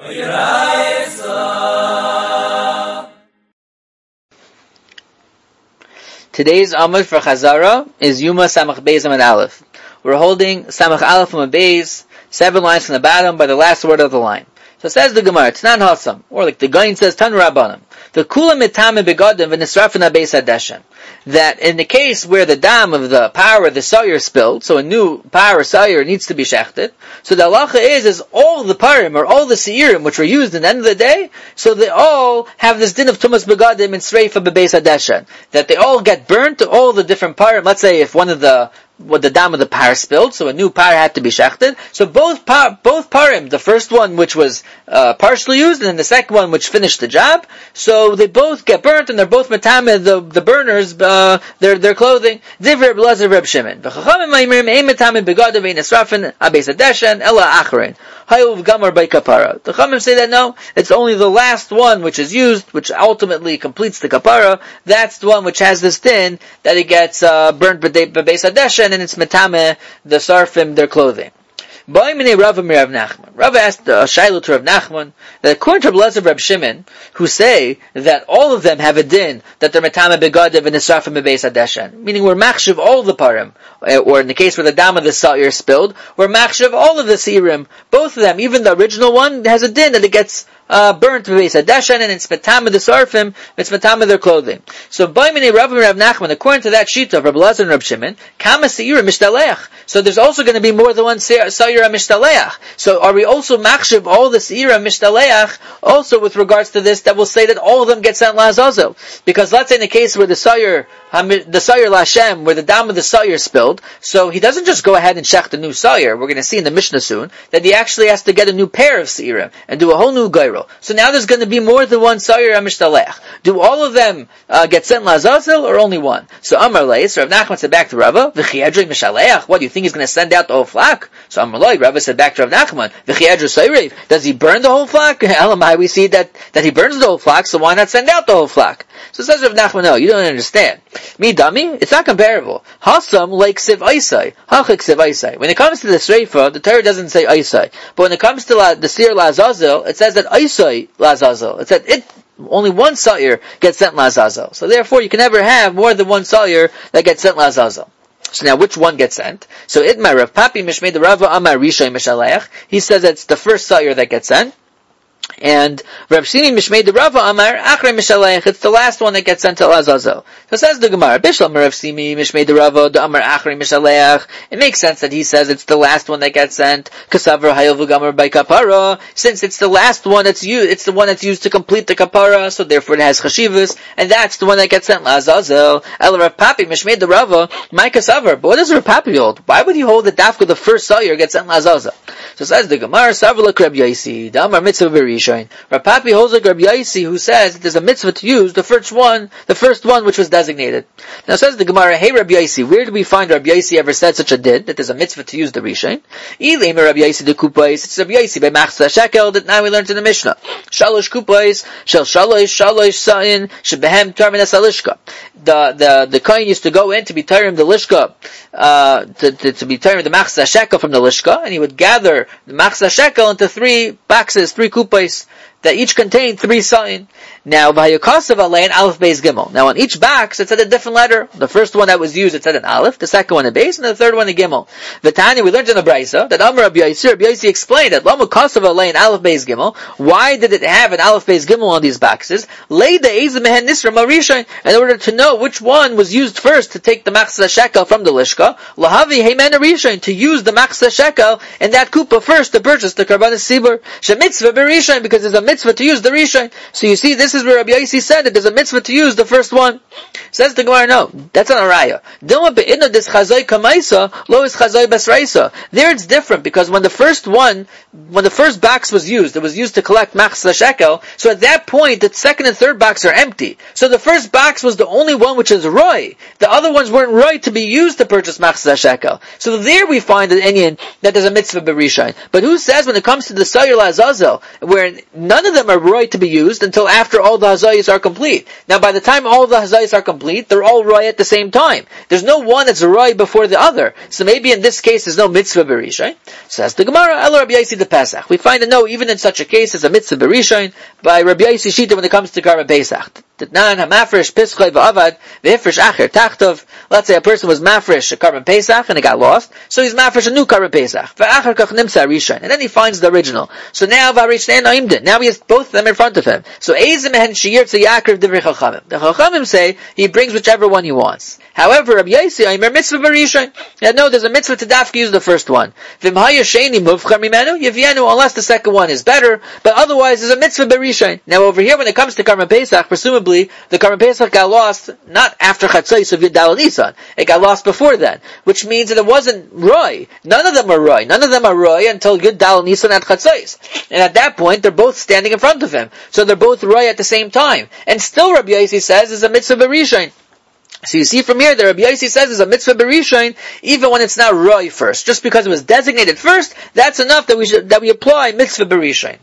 Today's Amud for Chazara is Yuma Samach Beis Amud Aleph. We're holding Samach Aleph from a Beis, 7 lines from the bottom by the last word of the line. So says the Gemara, Tanan Hasam, or like the Gaon says, Tan Rabbanim. The Kula Mitame Begadim V'Nisrafin HaBeis HaDeshen. That in the case where the dam of the power of the sayur spilled, so a new power sayur needs to be shechted, so the halacha is all the parim, or all the seirim, which were used at the end of the day, so they all have this din of tumas begadim and sreifa bebeis hadeshen, that they all get burnt, all the different parim. Let's say if one of the dam of the par spilled, so a new par had to be shechted. So both parim, the first one which was partially used, and then the second one which finished the job, so they both get burnt, and they're both metamed, the burners, their clothing. Divrei Blazer Reb Shimon. V'chachamim ma'imrim ein metamed begadim ve'in esrafin abeis hadeshen ela achrein. Hayuv gamar by kapara. The Chachamim say that no, it's only the last one which is used, which ultimately completes the kapara. That's the one which has this din that it gets burnt bebeis hadeshen, and it's metame the sarfim their clothing. Rav asked a shayla to Rav Nachman that according to Rabbi Reb Shimon, who say that all of them have a din that they're metame begadim and nisrafim bebeis hadeshen, meaning we're machshav all the parim, or in the case where the dam of the sa'ir spilled, we're machshav all of the seirim, both of them, even the original one has a din that it gets burnt bebeis hadeshen, and it's metame the sarfim, it's metame their clothing. So Baimini Rav Nachman, according to that sheet of Rabbi Lazar and Reb Shimon, kama seirim mishtaleach. So there's also going to be more than one sa'ir mishtaleach. So are we also machshav all the sa'ir mishtaleach also with regards to this, that will say that all of them get sent la'azazel? Because let's say in the case where the sa'ir la'Hashem, where the dam of the sa'ir spilled, so he doesn't just go ahead and shecht a new sa'ir. We're going to see in the Mishnah soon that he actually has to get a new pair of sa'irim and do a whole new gairo. So now there's going to be more than one sa'ir mishtaleach. Do all of them get sent la'azazel or only one? So Amar Leis, Rav Nachman said back to Rava, v'chiedrei mishaleach. What do you think he's going to send out the whole flock? So Amar Leis, Rava said back to Rav Nachman, v'chiedrei sayrev. Does he burn the whole flock? Elamai, we see that he burns the whole flock, so why not send out the whole flock? So says Rav Nachman, no, you don't understand. Me dummy, it's not comparable. Hasam like siv aisai, hachik siv aisai. When it comes to the sreifa, the Torah doesn't say aisai, but when it comes to the seir la'azazel, it says that aisai la'azazel. It said only one sa'ir gets sent la'azazel. So therefore, you can never have more than one sa'ir that gets sent la'azazel. So now, which one gets sent? So Itmar Rav Papi Mishmei the Rava Amar Rishay Mishaleach. He says it's the first sa'ir that gets sent. And Rav Shimi Mishmei the Rava Amar Achrei Mishaleach. It's the last one that gets sent to Azazel. So says the Gemara, Bishlam Rav Shimi Mishmei the Rava the Amar Achrei Mishaleach. It makes sense that he says it's the last one that gets sent. Kasavra Hayav Gamar by Kapara. Since it's the last one that's used, it's the one that's used to complete the Kapara. So therefore it has Chashivas, and that's the one that gets sent to Azazel. El Rav Papi Mishmei the Rava my Kasavra. But what does Rav Papi hold? Why would he hold that Dafka the first Sa'ir gets sent to Azazel? So says the Gemara, Savla Reb Yaisi the Amar Mitzvah Berishain. Rav Papi holds like Reb Yaisi, who says that there's a mitzvah to use the first one which was designated. Now says the Gemara, hey Reb Yaisi, where do we find Reb Yaisi ever said such a din, that there's a mitzvah to use the Rishon? Ileim Reb Yaisi the kupais, it's Reb Yaisi by Machzah Shekel, that now we learned in the Mishnah. Shalosh kupais, shel shalosh sa'in, shebehem tarmin asalishka. The kohen used to go in to be tarim the lishka, to be tarim the Machzah Shekel from the lishka, and he would gather the Machzah Shekel into 3 boxes, 3 kupais, that each contained 3 sa'in. Now, v'hayokasav alein aleph beis gimel. Now, on each box, it said a different letter. The first one that was used, it said an aleph. The second one a beis, and the third one a gimel. V'tanya, we learned in the Brisa that Amar Rabbi Yaisi explained that lama kasav alein aleph beis gimel. Why did it have an aleph beis gimel on these boxes? Leida eiz mehen nisra marishain. In order to know which one was used first to take the Machzah Shekel from the lishka. Lahavi heimen arishain, to use the Machzah Shekel in that kupa first to purchase the karbanis sibur. Shemitzvah berishain, because there's a mitzvah to use the rishain. So you see, this is where Rabbi Yaisi said that there's a mitzvah to use the first one. Says the Gemara, no, that's not a raya. There it's different, because when the first box was used, it was used to collect Machzah Shekel, so at that point, the second and third box are empty. So the first box was the only one which is roy. The other ones weren't roy to be used to purchase Machzah Shekel. So there we find an Inyan that there's a mitzvah berishain. But who says when it comes to the Sayur Lazazel, where none none of them are right to be used until after all the hazayas are complete. Now, by the time all the hazayas are complete, they're all right at the same time. There's no one that's right before the other. So maybe in this case, there's no mitzvah berishain. Says the Gemara, Elo Rabbi Yaisi de Pesach. We find a no, even in such a case as a mitzvah berishain, by Rabbi Yaisi Shita when it comes to Karban Pesach. Let's say a person was mafresh a Karban Pesach and it got lost, so he's mafresh a new Karban Pesach. And then he finds the original. So now he has both of them in front of him. So the Chachamim say he brings whichever one he wants. However, Rabbi Yaisi, mitzvah berishain. No, there's a mitzvah to dafka use the first one. Unless the second one is better, but otherwise there's a mitzvah berishain. Now over here, when it comes to Karban Pesach, presumably the Karban Pesach got lost not after Chatzos of Yudal Nisan. It got lost before then, which means that it wasn't Roy. None of them are Roy. None of them are Roy until Yudal Nisan at Chatzos. And at that point, they're both standing in front of him. So they're both Roy at the same time. And still Rabbi Yaisi says is a mitzvah berishain. So you see from here that Rabbi Yaisi says is a mitzvah berishain, even when it's not Roy first. Just because it was designated first, that's enough that we apply mitzvah berishain.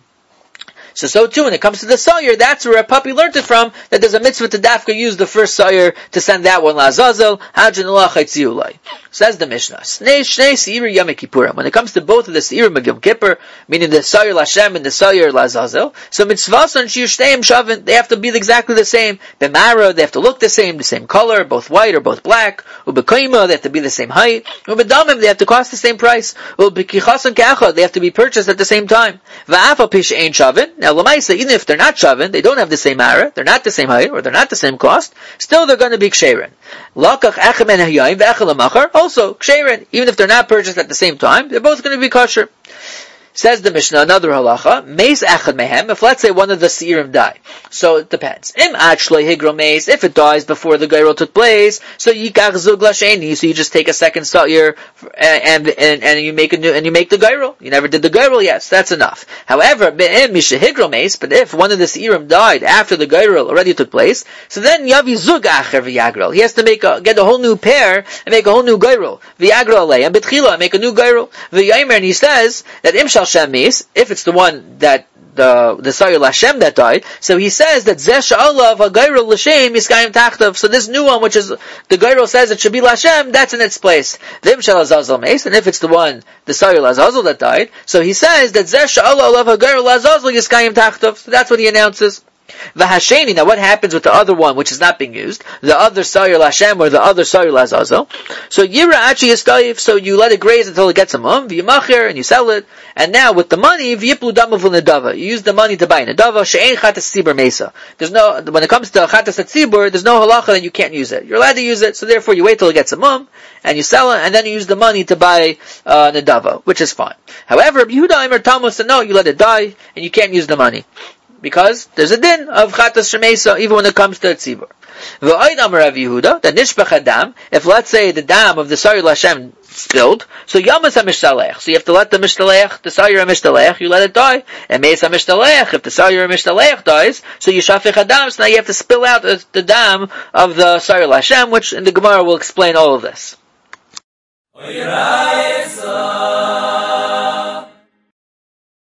So too, when it comes to the Sawyer, that's where a puppy learned it from, that there's a mitzvah to dafka use the first Sawyer to send that one la'azazel, hajjan Allah chaytziulai. Says the Mishnah, Shnei Se'irim Yom Kippurim. When it comes to both of the Se'irim of Yom Kippur, meaning the Sawyer Lashem and the Sawyer Lazazel, so mitzvahs and shir shteim shavin, they have to be exactly the same. B'mara, they have to look the same color, both white or both black. U'b'koima, they have to be the same height. U'b'damim, they have to cost the same price. U'b'kichasan ke'achad, they have to be purchased at the same time. Va'afa pish ein shavin. Now, l'maisa, even if they're not shavin, they don't have the same ara, they're not the same height, or they're not the same cost, still they're going to be ksherin. Lakach echem en hayayim ve'echel amachar, also ksherin, even if they're not purchased at the same time, they're both going to be kosher. Says the Mishnah, another halacha, meis echad mehem, if let's say one of the Se'irim die. So it depends. Im actually higro meis, if it dies before the Geirol took place, so yikach zug lasheni, so you just take a second Sa'ir, and you make the Geirol. You never did the Geirol yet, so that's enough. However, im misha higro meis, but if one of the Se'irim died after the Geirol already took place, so then yavi zug acher v'yagrol. He has to get a whole new pair, and make a whole new Geirol. V'yagrol alei, and betchila, make a new Geirol. V'yamer, and he says, that im shal if it's the one that the Sa'ir Lashem that died, so he says that Zeh Sha'alav HaGairol L'Shem Yiskayim Tachtav. So this new one, which is the Gairol says it should be Lashem, that's in its place. V'im Shal Azazel Meis, and if it's the one the Sa'ir Azazel that died, so he says that Zeh Sha'alav HaGairol Azazel Yiskayim Tachtav. So that's what he announces. V'hasheni, now what happens with the other one which is not being used, the other Sa'ir Lashem or the other Sa'ir Lazazel? So Yira Achi Yiskayif, so you let it graze until it gets a mum, v'yimachir, and you sell it, and now with the money, v'yiplu damav l'nedava, you use the money to buy nedava, she'ein chatas tzibur mesa. There's no, when it comes to chatas tzibur, there's no halacha that you can't use it. You're allowed to use it, so therefore you wait till it gets a mum, and you sell it, and then you use the money to buy nedava, which is fine. However, Yehuda Imer Talmud said no, you let it die, and you can't use the money. Because there's a din of chatas shemesa even when it comes to tzibur. V'oid Amar Rav Yehuda, that nishbach adam, if let's say the dam of the Sa'ir Lashem spilled, so yamas ha-mishtalech, so you have to let the mishtalech, the Sa'ir ha-mishtalech, you let it die, and meis ha-mishtalech, if the Sa'ir ha-mishtalech dies, so you shafich adam, so now you have to spill out the dam of the Sa'ir Lashem, which in the Gemara will explain all of this.